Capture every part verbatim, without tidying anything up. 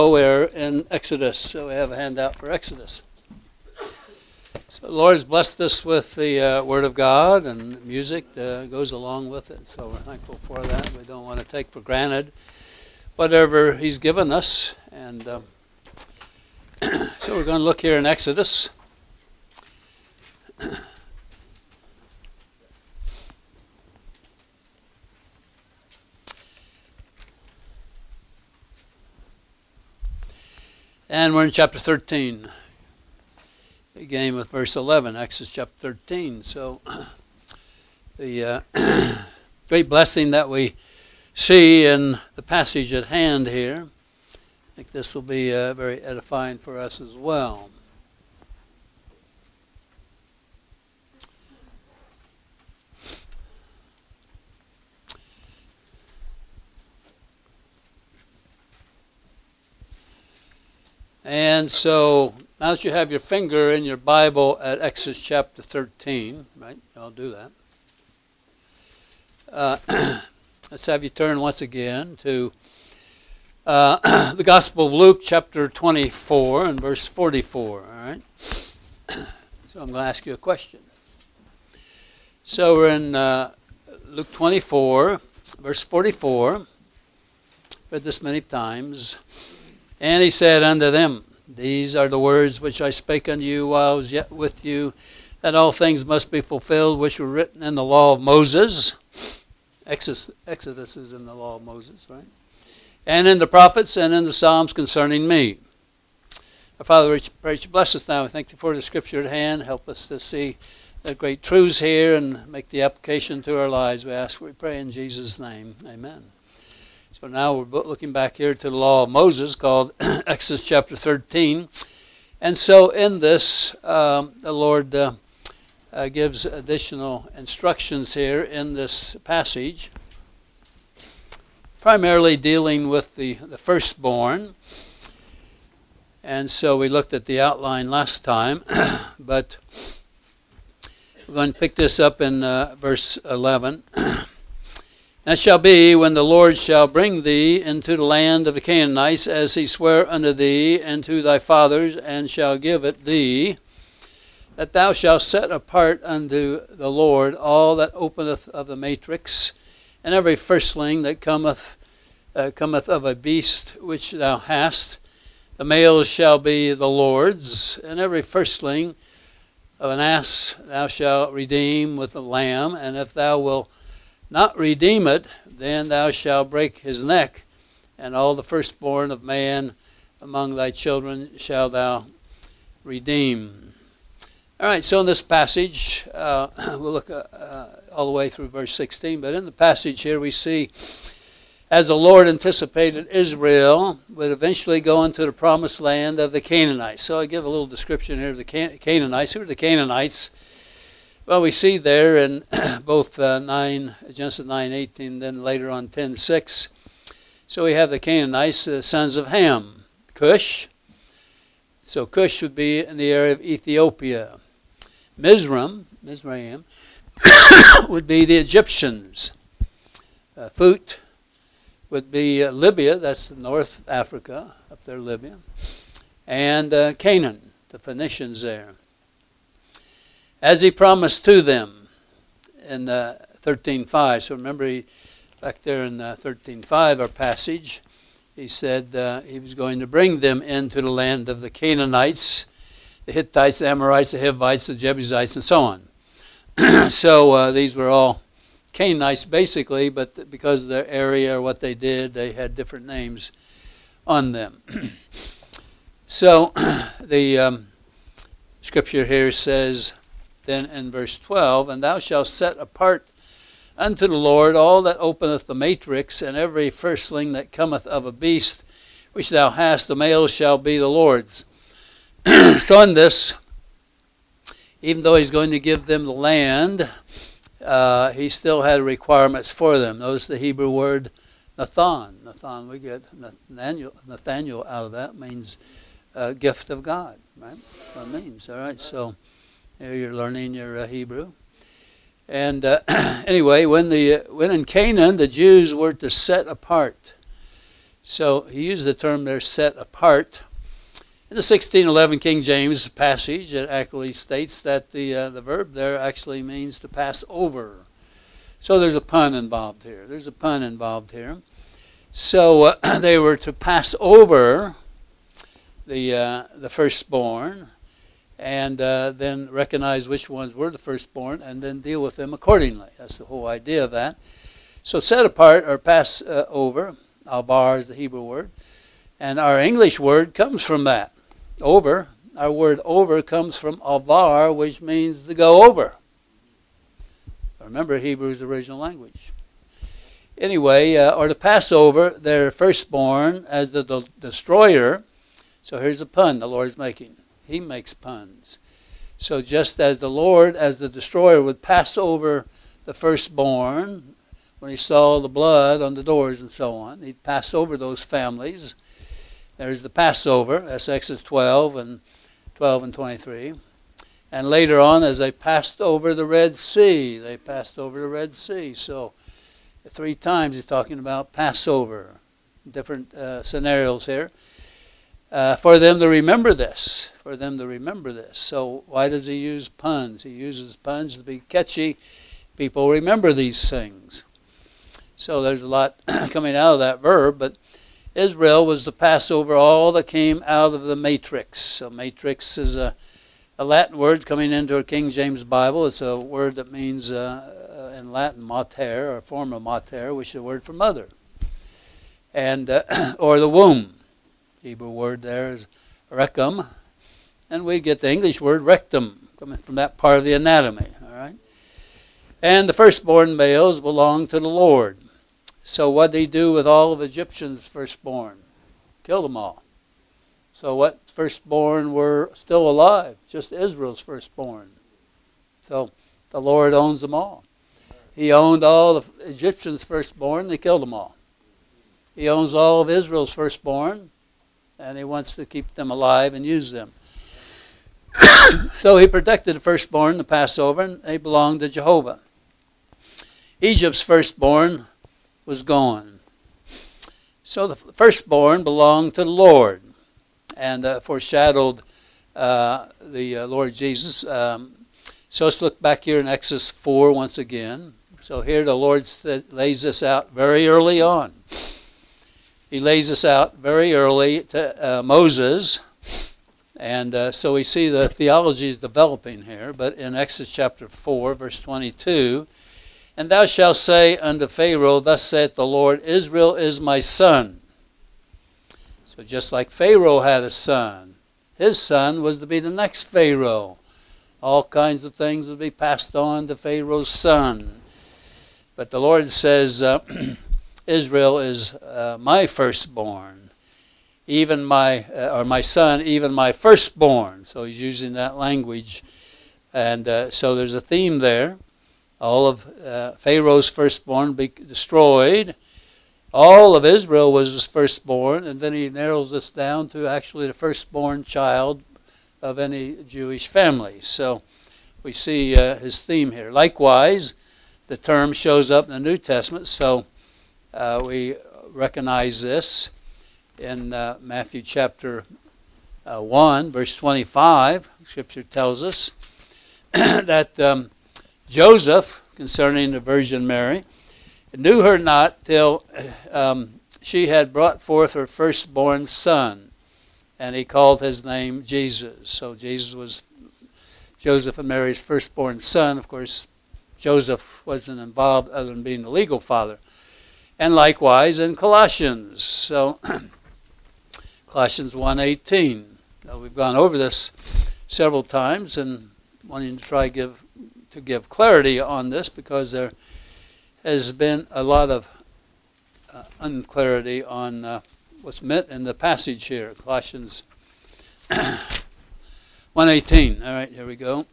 We're in Exodus, so we have a handout for Exodus. So the Lord has blessed us with the uh, Word of God, and music that goes along with it. So we're thankful for that. We don't want to take for granted whatever He's given us. And um, so we're going to look here in Exodus. And we're in chapter thirteen, beginning with verse eleven, Exodus chapter thirteen. So the uh, great blessing that we see in the passage at hand here, I think this will be uh, very edifying for us as well. And so, now that you have your finger in your Bible at Exodus chapter thirteen, right? I'll do that. Uh, let's have you turn once again to uh, the Gospel of Luke chapter twenty-four and verse forty-four, all right? So I'm going to ask you a question. So we're in uh, Luke twenty-four, verse forty-four. Read this many times. And he said unto them, These are the words which I spake unto you while I was yet with you, that all things must be fulfilled which were written in the law of Moses. Exodus, Exodus is in the law of Moses, right? And in the prophets and in the Psalms concerning me. Our Father, we pray you bless us now. We thank you for the scripture at hand. Help us to see the great truths here and make the application to our lives. We ask, we pray in Jesus' name. Amen. So now we're looking back here to the law of Moses called Exodus chapter thirteen. And so in this, um, the Lord uh, uh, gives additional instructions here in this passage, primarily dealing with the, the firstborn. And so we looked at the outline last time, but we're going to pick this up in uh, verse eleven. And it shall be, when the Lord shall bring thee into the land of the Canaanites, as he sware unto thee and to thy fathers, and shall give it thee, that thou shalt set apart unto the Lord all that openeth of the matrix, and every firstling that cometh uh, cometh of a beast which thou hast. The males shall be the Lord's, and every firstling of an ass thou shalt redeem with a lamb, and if thou wilt not redeem it, then thou shalt break his neck, and all the firstborn of man among thy children shalt thou redeem. All right, so in this passage, uh, we'll look uh, uh, all the way through verse sixteen, but in the passage here we see, as the Lord anticipated, Israel would eventually go into the promised land of the Canaanites. So I give a little description here of the Can- Canaanites. Who are the Canaanites? Well, we see there in both uh, nine, Genesis nine eighteen, then later on ten six. So we have the Canaanites, the sons of Ham, Cush. So Cush would be in the area of Ethiopia. Mizraim, Mizraim would be the Egyptians. Uh, Phut would be uh, Libya, that's North Africa, up there Libya. And uh, Canaan, the Phoenicians there. As he promised to them in uh, thirteen five. So remember, he, back there in uh, thirteen five, our passage, he said uh, he was going to bring them into the land of the Canaanites, the Hittites, the Amorites, the Hivites, the Jebusites, and so on. So uh, these were all Canaanites basically, but because of their area or what they did, they had different names on them. So the um, scripture here says, then in verse twelve, and thou shalt set apart unto the Lord all that openeth the matrix, and every firstling that cometh of a beast which thou hast, the males shall be the Lord's. So in this, even though he's going to give them the land, uh, he still had requirements for them. Notice the Hebrew word Nathan. Nathan, we get Nathaniel, Nathaniel out of that, means uh, gift of God, right? That means, all right, so here you're learning your uh, Hebrew. And uh, anyway, when the when in Canaan the Jews were to set apart So he used the term there, set apart. In the sixteen eleven King James passage, it actually states that the uh, the verb there actually means to pass over. So there's a pun involved here. There's a pun involved here. So uh, they were to pass over the uh, the firstborn, and uh, then recognize which ones were the firstborn, and then deal with them accordingly. That's the whole idea of that. So set apart or pass uh, over, albar is the Hebrew word, and our English word comes from that. Over, our word over comes from alvar, which means to go over. Remember Hebrew's original language. Anyway, uh, or to pass over their firstborn as the, the destroyer. So here's a pun the Lord's making. He makes puns. So just as the Lord, as the destroyer, would pass over the firstborn when he saw the blood on the doors and so on, he'd pass over those families. There's the Passover, that's Exodus twelve and twelve and twenty-three. And later on, as they passed over the Red Sea, they passed over the Red Sea. So three times he's talking about Passover, different uh, scenarios here. Uh, for them to remember this, for them to remember this. So why does he use puns? He uses puns to be catchy. People remember these things. So there's a lot coming out of that verb, but Israel was to pass over all that came out of the matrix. So matrix is a, a Latin word coming into a King James Bible. It's a word that means, uh, in Latin, mater, or a form of mater, which is a word for mother. And uh, or the womb. Hebrew word there is recum, and we get the English word rectum, coming from that part of the anatomy, all right? And the firstborn males belong to the Lord. So what did he do with all of Egyptians' firstborn? Killed them all. So what firstborn were still alive? Just Israel's firstborn. So the Lord owns them all. He owned all the Egyptians' firstborn, they killed them all. He owns all of Israel's firstborn, and he wants to keep them alive and use them. So he protected the firstborn, the Passover, and they belonged to Jehovah. Egypt's firstborn was gone. So the firstborn belonged to the Lord, and uh, foreshadowed uh, the uh, Lord Jesus. Um, so let's look back here in Exodus four once again. So here the Lord st- lays this out very early on. He lays this out very early to uh, Moses. And uh, so we see the theology is developing here. But in Exodus chapter four, verse twenty-two, and thou shalt say unto Pharaoh, thus saith the Lord, Israel is my son. So just like Pharaoh had a son, his son was to be the next Pharaoh. All kinds of things would be passed on to Pharaoh's son. But the Lord says, uh, Israel is uh, my firstborn, even my, uh, or my son, even my firstborn. So he's using that language. And uh, so there's a theme there. All of uh, Pharaoh's firstborn be destroyed. All of Israel was his firstborn. And then he narrows this down to actually the firstborn child of any Jewish family. So we see uh, his theme here. Likewise, the term shows up in the New Testament. So Uh, we recognize this in uh, Matthew chapter uh, one, verse twenty-five. Scripture tells us that um, Joseph, concerning the Virgin Mary, knew her not till um, she had brought forth her firstborn son, and he called his name Jesus. So Jesus was Joseph and Mary's firstborn son. Of course, Joseph wasn't involved other than being the legal father. And likewise in Colossians. So Colossians one eighteen. Now, we've gone over this several times and wanting to try give to give clarity on this because there has been a lot of uh, unclarity on uh, what's meant in the passage here. Colossians one eighteen. All right, here we go.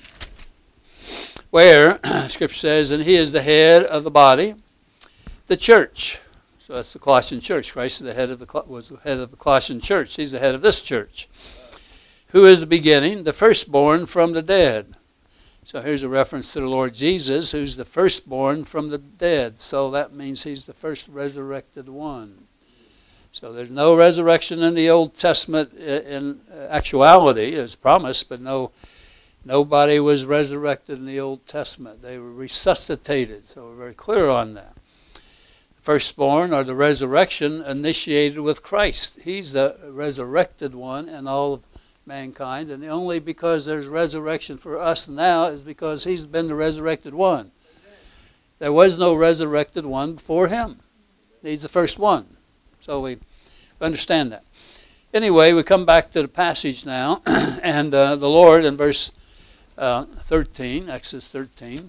Where Scripture says, and he is the head of the body, the church. So that's the Colossian church. Christ is the head of the was the head of the Colossian church. He's the head of this church. Who is the beginning? The firstborn from the dead. So here's a reference to the Lord Jesus, who's the firstborn from the dead. So that means he's the first resurrected one. So there's no resurrection in the Old Testament in actuality, as promised, but no, nobody was resurrected in the Old Testament. They were resuscitated, so we're very clear on that. Firstborn, or the resurrection, initiated with Christ. He's the resurrected one in all of mankind, and only because there's resurrection for us now is because he's been the resurrected one. There was no resurrected one before him. He's the first one. So we understand that. Anyway, we come back to the passage now, and uh, the Lord in verse uh, thirteen, Exodus thirteen,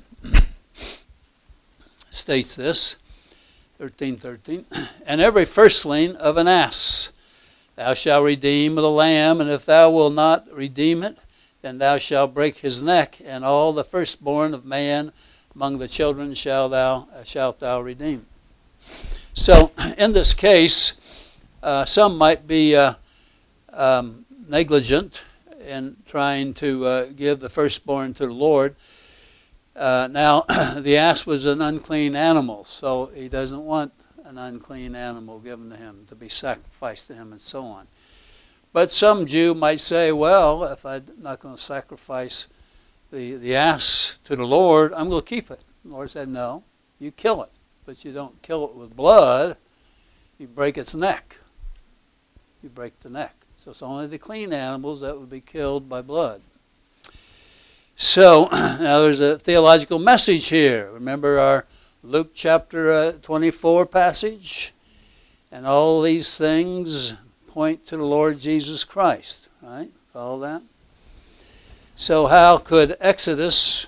states this, thirteen thirteen, and every firstling of an ass thou shalt redeem of the lamb, and if thou wilt not redeem it, then thou shalt break his neck, and all the firstborn of man among the children shalt thou, uh, shalt thou redeem. So in this case, uh, some might be uh, um, negligent in trying to uh, give the firstborn to the Lord. Uh, now, the ass was an unclean animal, so he doesn't want an unclean animal given to him to be sacrificed to him and so on. But some Jew might say, well, if I'm not going to sacrifice the, the ass to the Lord, I'm going to keep it. The Lord said, no, you kill it, but you don't kill it with blood. You break its neck. You break the neck. So it's only the clean animals that would be killed by blood. So now there's a theological message here. Remember our Luke chapter uh, twenty-four passage? And all these things point to the Lord Jesus Christ. Right? Follow that? So how could Exodus,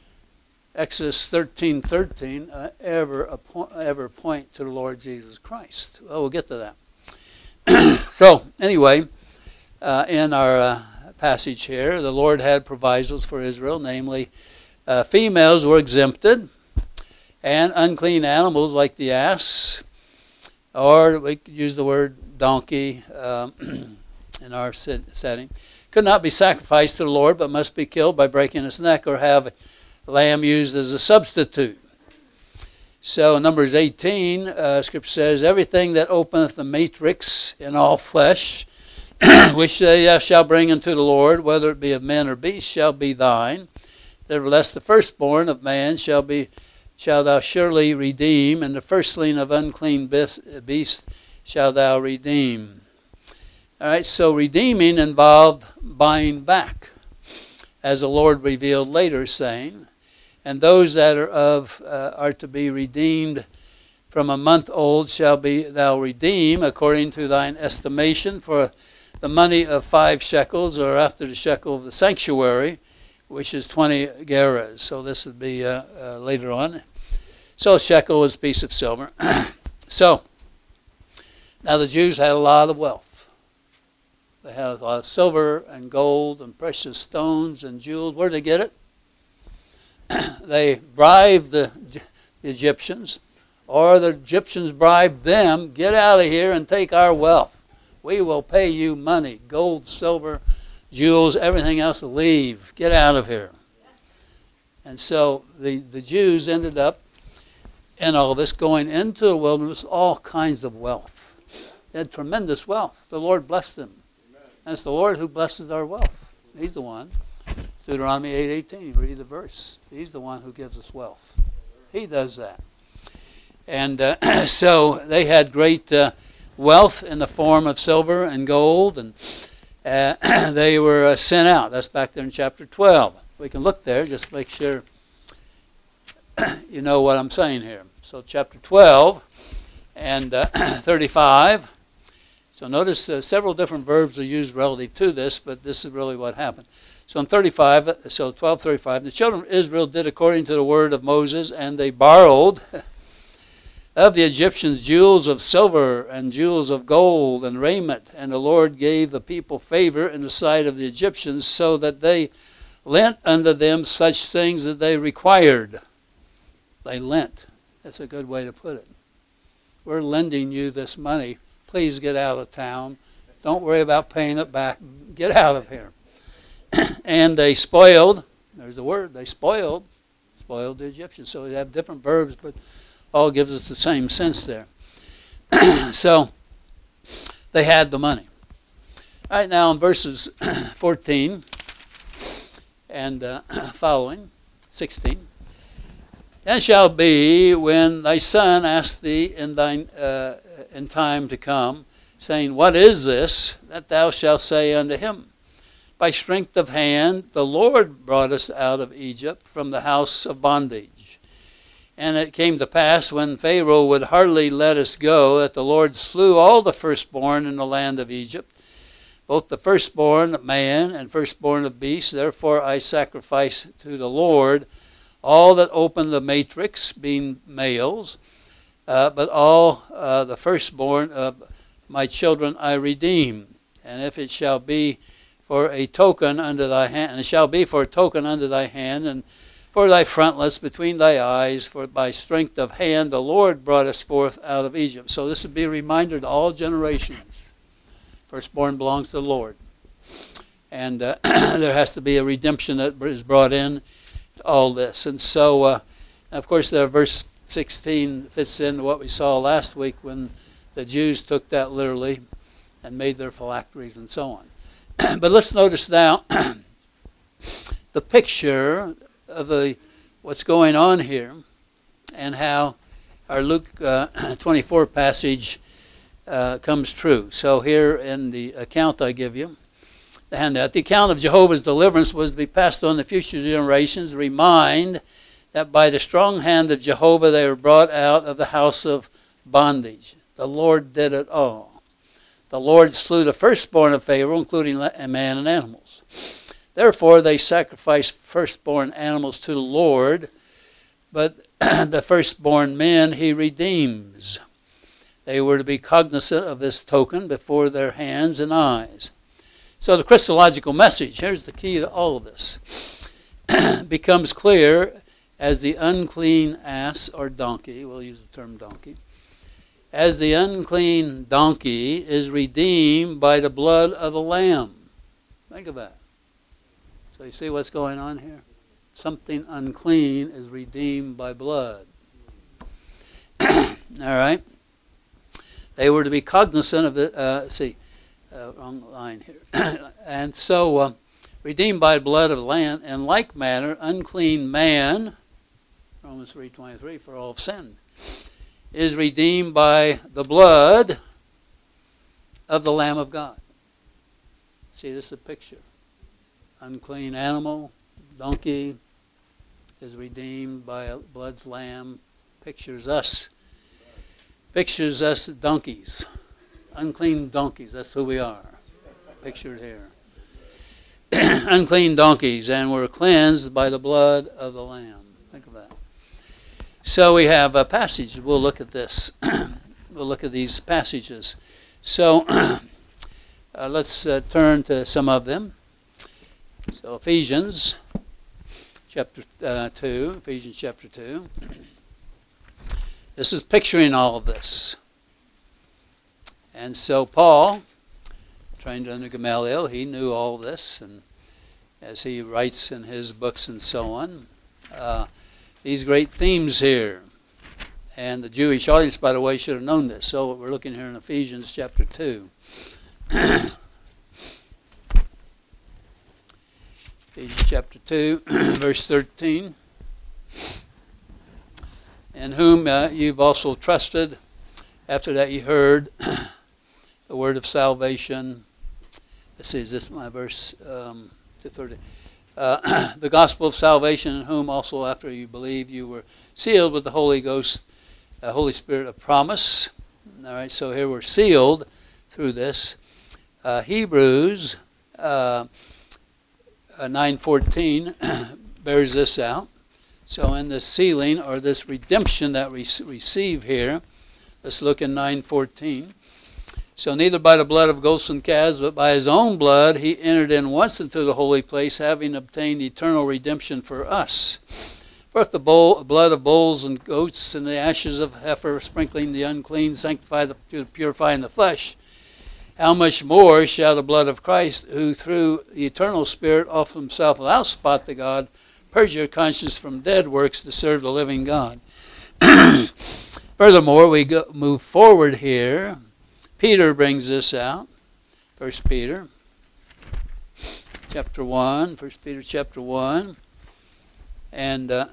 Exodus thirteen thirteen, uh, ever, ever point to the Lord Jesus Christ? Well, we'll get to that. So anyway, uh, in our uh, passage here, the Lord had provisos for Israel, namely uh, females were exempted, and unclean animals like the ass, or we could use the word donkey um, in our setting, could not be sacrificed to the Lord, but must be killed by breaking its neck or have a lamb used as a substitute. So in Numbers eighteen, uh, Scripture says, everything that openeth the matrix in all flesh, which thou shalt bring unto the Lord, whether it be of men or beasts, shall be thine. Nevertheless, the firstborn of man shall be shalt thou surely redeem, and the firstling of unclean beast shalt thou redeem. All right, so redeeming involved buying back, as the Lord revealed later, saying, and those that are of uh, are to be redeemed from a month old shall be thou redeem according to thine estimation, for the money of five shekels, or after the shekel of the sanctuary, which is twenty gerahs. So this would be uh, uh, later on. So a shekel is a piece of silver. So now the Jews had a lot of wealth. They had a lot of silver and gold and precious stones and jewels. Where did they get it? They bribed the, the Egyptians, or the Egyptians bribed them, get out of here and take our wealth. We will pay you money, gold, silver, jewels, everything else will leave. Get out of here. And so the, the Jews ended up in all this going into the wilderness, all kinds of wealth. They had tremendous wealth. The Lord blessed them. And it's the Lord who blesses our wealth. He's the one. Deuteronomy eight eighteen, read the verse. He's the one who gives us wealth. He does that. And uh, so they had great uh, wealth in the form of silver and gold, and uh, they were uh, sent out. That's back there in chapter twelve. We can look there, just make sure you know what I'm saying here. So chapter twelve and uh, thirty-five. So notice uh, several different verbs are used relative to this, but this is really what happened. So in thirty-five, so twelve thirty-five, the children of Israel did according to the word of Moses, and they borrowed of the Egyptians jewels of silver and jewels of gold and raiment. And the Lord gave the people favor in the sight of the Egyptians, so that they lent unto them such things that they required. They lent. That's a good way to put it. We're lending you this money. Please get out of town. Don't worry about paying it back. Get out of here. And they spoiled, there's the word, they spoiled, spoiled the Egyptians. So we have different verbs, but all gives us the same sense there. So They had the money. All right, now in verses fourteen and uh, following, sixteen. And it shall be when thy son ask thee in thine uh, in time to come, saying, What is this? That thou shalt say unto him, By strength of hand the Lord brought us out of Egypt from the house of bondage. And it came to pass, when Pharaoh would hardly let us go, that the Lord slew all the firstborn in the land of Egypt, both the firstborn of man and firstborn of beast. Therefore I sacrifice to the Lord all that open the matrix, being males, uh, but all uh, the firstborn of my children I redeem. And if it shall be for a token unto thy hand, and it shall be for a token unto thy hand, and for thy frontlets between thy eyes, for by strength of hand the Lord brought us forth out of Egypt. So this would be a reminder to all generations. Firstborn belongs to the Lord. And uh, there has to be a redemption that is brought in to all this. And so, uh, of course, there, verse sixteen fits into what we saw last week when the Jews took that literally and made their phylacteries and so on. But let's notice now the picture of the what's going on here and how our Luke uh, twenty-four passage uh, comes true. So here in the account I give you, the handout, the account of Jehovah's deliverance was to be passed on to future generations, remind that by the strong hand of Jehovah they were brought out of the house of bondage. The Lord did it all. The Lord slew the firstborn of Pharaoh, including man and animals. Therefore they sacrificed firstborn animals to the Lord, but the firstborn men he redeems. They were to be cognizant of this token before their hands and eyes. So the Christological message, here's the key to all of this, becomes clear as the unclean ass or donkey, we'll use the term donkey, as the unclean donkey is redeemed by the blood of the Lamb. Think of that. So you see what's going on here? Something unclean is redeemed by blood. All right. They were to be cognizant of the, uh, see, uh, wrong line here. And so, uh, redeemed by blood of the Lamb, in like manner, unclean man, Romans three twenty-three, for all have sinned, is redeemed by the blood of the Lamb of God. See, this is a picture. Unclean animal, donkey, is redeemed by a blood's lamb. Pictures us. Pictures us donkeys. Unclean donkeys, that's who we are. Pictured here. Unclean donkeys, and we're cleansed by the blood of the Lamb. Think of that. So we have a passage. We'll look at this. We'll look at these passages. So uh, let's uh, turn to some of them. So Ephesians chapter uh, two, Ephesians chapter two. This is picturing all of this. And so Paul, trained under Gamaliel, he knew all this, and as he writes in his books and so on, uh, these great themes here. And the Jewish audience, by the way, should have known this. So we're looking here in Ephesians chapter two. Ephesians chapter two, verse thirteen. In whom uh, you've also trusted, after that you heard the word of salvation. Let's see, is this my verse? Um, thirty. Uh, the gospel of salvation, in whom also after you believed you were sealed with the Holy Ghost, uh, Holy Spirit of promise. All right, so here we're sealed through this. Uh, Hebrews uh, uh, nine fourteen bears this out. So in this sealing, or this redemption that we receive here, let's look in nine fourteen. So neither by the blood of goats and calves, but by his own blood he entered in once into the holy place, having obtained eternal redemption for us. For if the bowl, blood of bulls and goats and the ashes of heifer, sprinkling the unclean, sanctify the purifying the flesh, how much more shall the blood of Christ, who through the eternal Spirit offered himself without spot to God, purge your conscience from dead works to serve the living God. Furthermore, we go, move forward here Peter brings this out. First Peter chapter one. First Peter chapter one. And uh,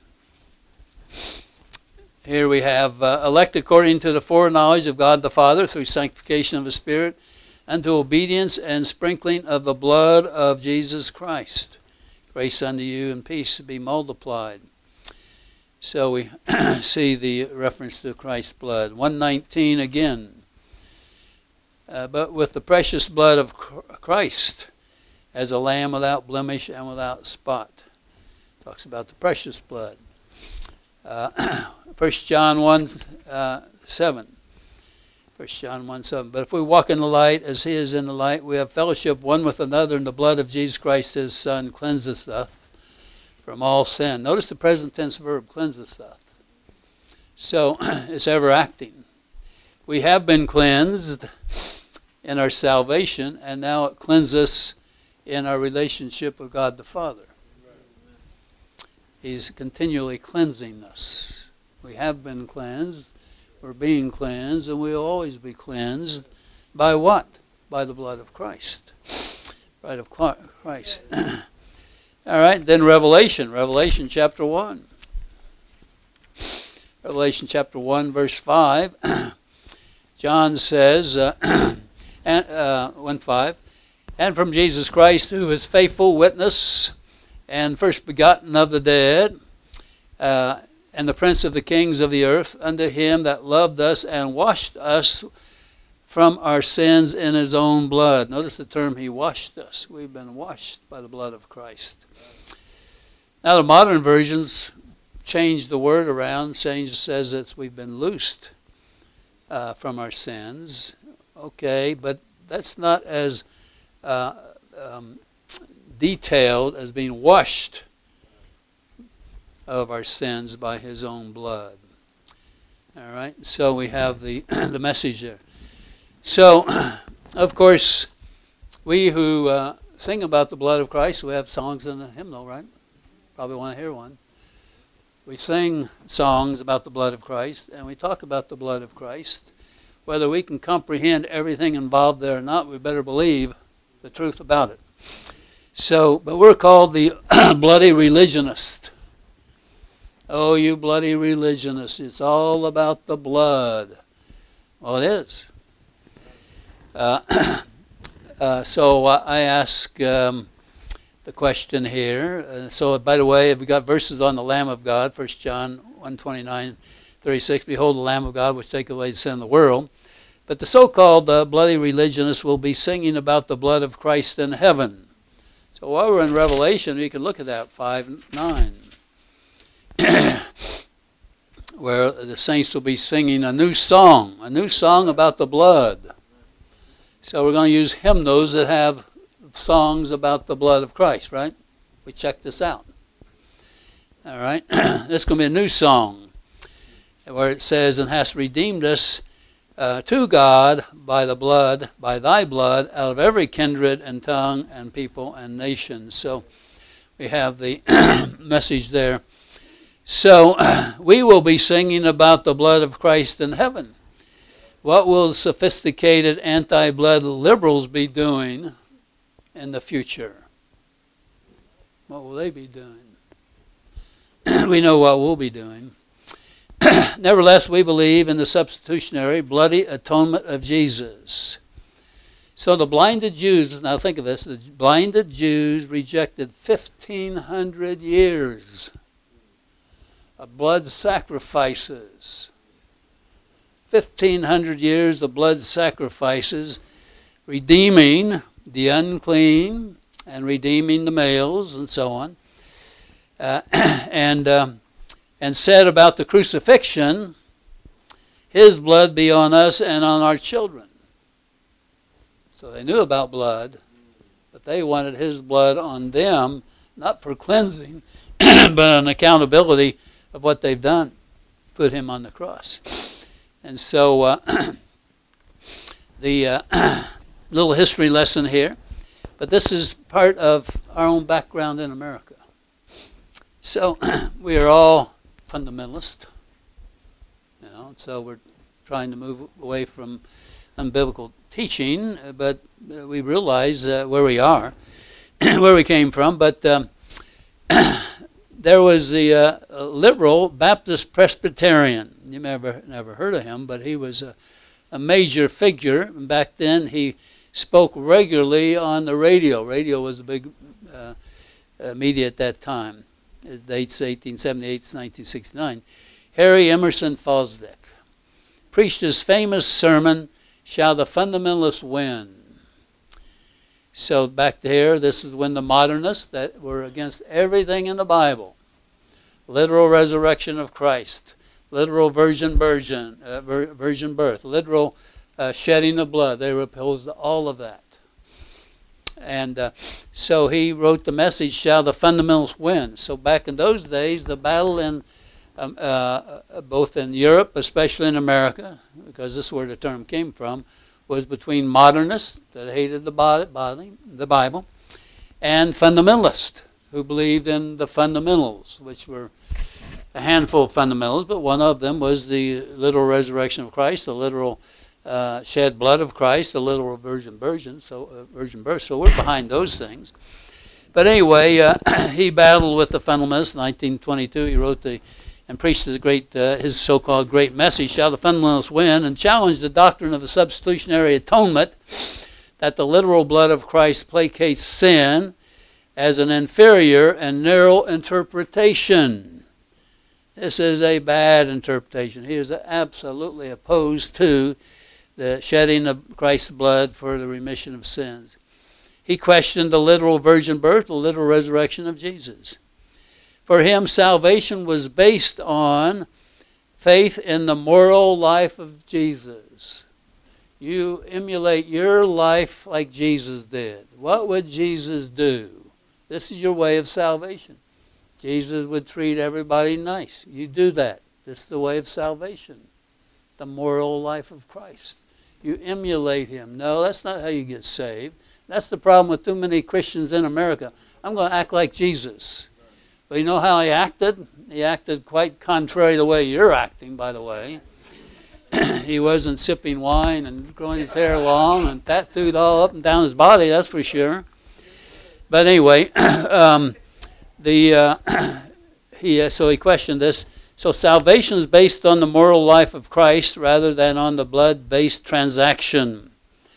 here we have, uh, elect according to the foreknowledge of God the Father through sanctification of the Spirit, unto obedience and sprinkling of the blood of Jesus Christ. Grace unto you and peace be multiplied. So we see the reference to Christ's blood. one nineteen again. Uh, but with the precious blood of Christ, as a lamb without blemish and without spot. Talks about the precious blood. Uh, First John one, uh, seven. First John one, seven. But if we walk in the light as he is in the light, we have fellowship one with another, and the blood of Jesus Christ his Son cleanseth us from all sin. Notice the present tense verb, cleanseth us. So it's ever acting. We have been cleansed in our salvation, and now it cleanses us in our relationship with God the Father. He's continually cleansing us. We have been cleansed, we're being cleansed, and we'll always be cleansed by what? By the blood of Christ. Blood of Christ. All right, then Revelation. Revelation chapter one. Revelation chapter one, verse five. John says, uh, and, uh, one five, and from Jesus Christ, who is faithful witness and first begotten of the dead, uh, and the prince of the kings of the earth, unto him that loved us and washed us from our sins in his own blood. Notice the term, he washed us. We've been washed by the blood of Christ. Now the modern versions change the word around. Change says that we've been loosed uh, from our sins. Okay, but that's not as uh, um, detailed as being washed of our sins by his own blood. All right, so we have the the message there. So, of course, we who uh, sing about the blood of Christ, we have songs in the hymnal, right? Probably want to hear one. We sing songs about the blood of Christ, and we talk about the blood of Christ. Whether we can comprehend everything involved there or not, we better believe the truth about it. So, but we're called the bloody religionist. Oh, you bloody religionists, it's all about the blood. Well, it is. Uh, uh, so uh, I ask um, the question here. Uh, so, by the way, we've got verses on the Lamb of God, First John one twenty-nine, thirty-six, behold the Lamb of God which taketh away the sin of the world. But the so-called uh, bloody religionists will be singing about the blood of Christ in heaven. So while we're in Revelation, you can look at that, five nine. Where the saints will be singing a new song, a new song about the blood. So we're going to use hymnals that have songs about the blood of Christ, right? We checked this out. All right, this is going to be a new song where it says, and hast redeemed us uh, to God by the blood, by thy blood, out of every kindred and tongue and people and nation. So we have the message there. So we will be singing about the blood of Christ in heaven. What will sophisticated anti-blood liberals be doing in the future? What will they be doing? We know what we'll be doing. Nevertheless, we believe in the substitutionary bloody atonement of Jesus. So the blinded Jews, now think of this, the blinded Jews rejected fifteen hundred years of blood sacrifices. fifteen hundred years of blood sacrifices, redeeming the unclean and redeeming the males and so on. Uh, and um, and said about the crucifixion, his blood be on us and on our children. So they knew about blood, but they wanted his blood on them, not for cleansing, but an accountability of what they've done, put him on the cross. And so uh, the uh, little history lesson here, but this is part of our own background in America. So we are all fundamentalist, you know, so we're trying to move away from unbiblical teaching, but we realize uh, where we are, where we came from. But um, there was the uh, liberal Baptist Presbyterian. You never never heard of him, but he was a, a major figure. Back then, he spoke regularly on the radio. Radio was a big uh, uh, media at that time. His date's eighteen seventy-eight to nineteen sixty-nine. Harry Emerson Fosdick preached his famous sermon, "Shall the Fundamentalists Win?" So back there, this is when the modernists that were against everything in the Bible, literal resurrection of Christ, literal virgin virgin uh, virgin birth, literal uh, shedding of blood, they were opposed to all of that. And uh, so he wrote the message, "Shall the Fundamentalists Win?" So back in those days, the battle in um, uh, both in Europe, especially in America, because this is where the term came from, was between modernists that hated the body, the Bible, and fundamentalists who believed in the fundamentals, which were a handful of fundamentals, but one of them was the literal resurrection of Christ, the literal uh, shed blood of Christ, the literal virgin virgin, so uh, virgin birth. So we're behind those things. But anyway, uh, he battled with the fundamentalists in nineteen twenty-two. He wrote the and preached the great, uh, his so-called great message, "Shall the Fundamentalists Win?" and challenged the doctrine of the substitutionary atonement, that the literal blood of Christ placates sin, as an inferior and narrow interpretation. This is a bad interpretation. He is absolutely opposed to the shedding of Christ's blood for the remission of sins. He questioned the literal virgin birth, the literal resurrection of Jesus. For him, salvation was based on faith in the moral life of Jesus. You emulate your life like Jesus did. What would Jesus do? This is your way of salvation. Jesus would treat everybody nice. You do that. This is the way of salvation. The moral life of Christ. You emulate him. No, that's not how you get saved. That's the problem with too many Christians in America. I'm going to act like Jesus. But you know how he acted? He acted quite contrary to the way you're acting, by the way. He wasn't sipping wine and growing his hair long and tattooed all up and down his body, that's for sure. But anyway, um, the uh, he uh, so he questioned this. So salvation is based on the moral life of Christ rather than on the blood-based transaction.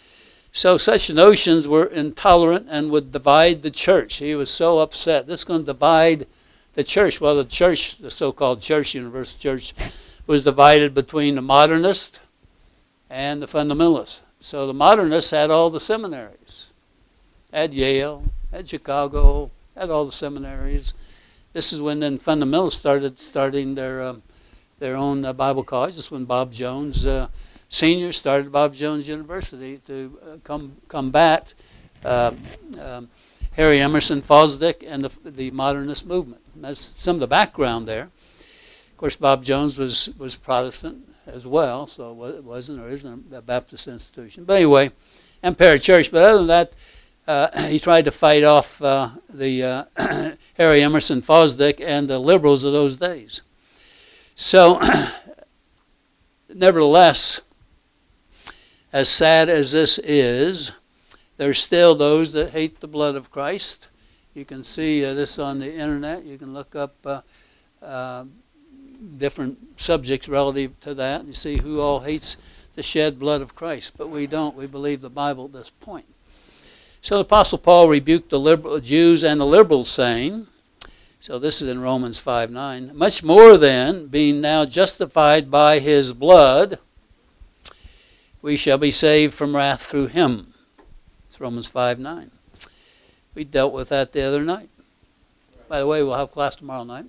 So such notions were intolerant and would divide the church. He was so upset. This is going to divide the church. Well, the church, the so-called church, Universal Church, was divided between the modernists and the fundamentalists. So the modernists had all the seminaries. Had Yale, had Chicago, had all the seminaries. This is when then fundamentalists started starting their um, their own uh, Bible college. This is when Bob Jones uh, Senior started Bob Jones University to uh, com- combat uh, um, Harry Emerson Fosdick and the, the modernist movement. And that's some of the background there. Of course, Bob Jones was, was Protestant as well, so it wasn't or isn't a Baptist institution. But anyway, and parachurch. But other than that, uh, he tried to fight off uh, the uh, Harry Emerson Fosdick and the liberals of those days. So, nevertheless, as sad as this is, there's still those that hate the blood of Christ. You can see uh, this on the internet. You can look up uh, uh, different subjects relative to that and see who all hates the shed blood of Christ. But we don't. We believe the Bible at this point. So the Apostle Paul rebuked the liberal, Jews and the liberals, saying, so this is in Romans five nine, much more then, being now justified by his blood, we shall be saved from wrath through him. It's Romans five nine. We dealt with that the other night. By the way, we'll have class tomorrow night.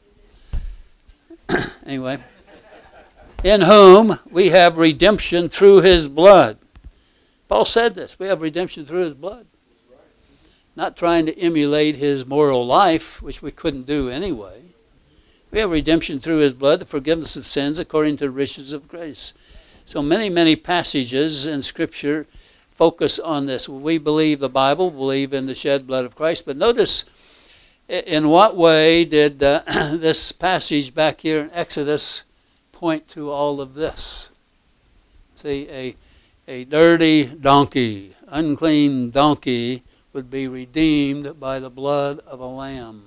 Anyway. In whom we have redemption through his blood. Paul said this. We have redemption through his blood. Not trying to emulate his moral life, which we couldn't do anyway. We have redemption through his blood, the forgiveness of sins according to the riches of grace. So many, many passages in Scripture focus on this. We believe the Bible, believe in the shed blood of Christ. But notice, in what way did uh, this passage back here in Exodus point to all of this? See, a a dirty donkey, unclean donkey, would be redeemed by the blood of a lamb.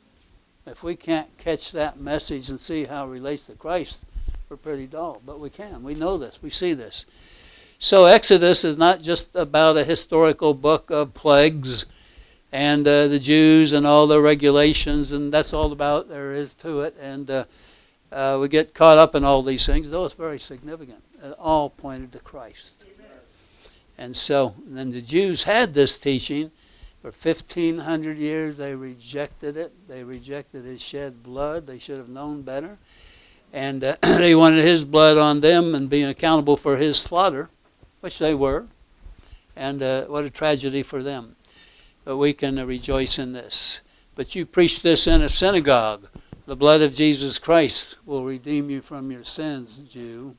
If we can't catch that message and see how it relates to Christ, we're pretty dull. But we can. We know this. We see this. So Exodus is not just about a historical book of plagues and uh, the Jews and all the regulations, and that's all about there is to it. And uh, uh, we get caught up in all these things, though it's very significant. It all pointed to Christ. Amen. And so then the Jews had this teaching. For fifteen hundred years they rejected it. They rejected his shed blood. They should have known better. And uh, they wanted his blood on them and being accountable for his slaughter, which they were. And uh, what a tragedy for them. But we can uh, rejoice in this. But you preach this in a synagogue. The blood of Jesus Christ will redeem you from your sins, Jew.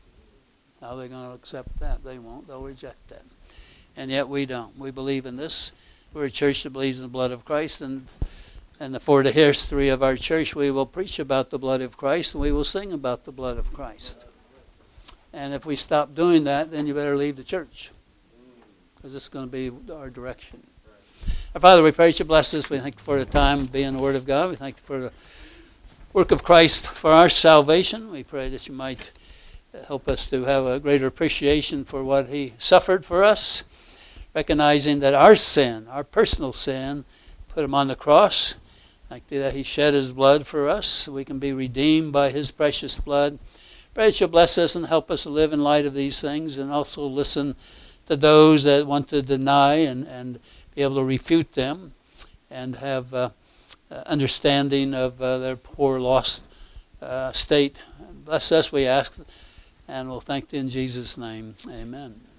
How are they going to accept that? They won't. They'll reject that. And yet we don't. We believe in this. We're a church that believes in the blood of Christ, and and for the history of our church, we will preach about the blood of Christ, and we will sing about the blood of Christ. And if we stop doing that, then you better leave the church, because it's going to be our direction. Our Father, we pray that you bless us. We thank you for the time being the Word of God. We thank you for the work of Christ for our salvation. We pray that you might help us to have a greater appreciation for what he suffered for us, recognizing that our sin, our personal sin, put him on the cross. Like that he shed his blood for us so we can be redeemed by his precious blood. Pray that you'll bless us and help us to live in light of these things, and also listen to those that want to deny and, and be able to refute them and have uh, understanding of uh, their poor, lost uh, state. Bless us, we ask, and we'll thank you in Jesus' name. Amen.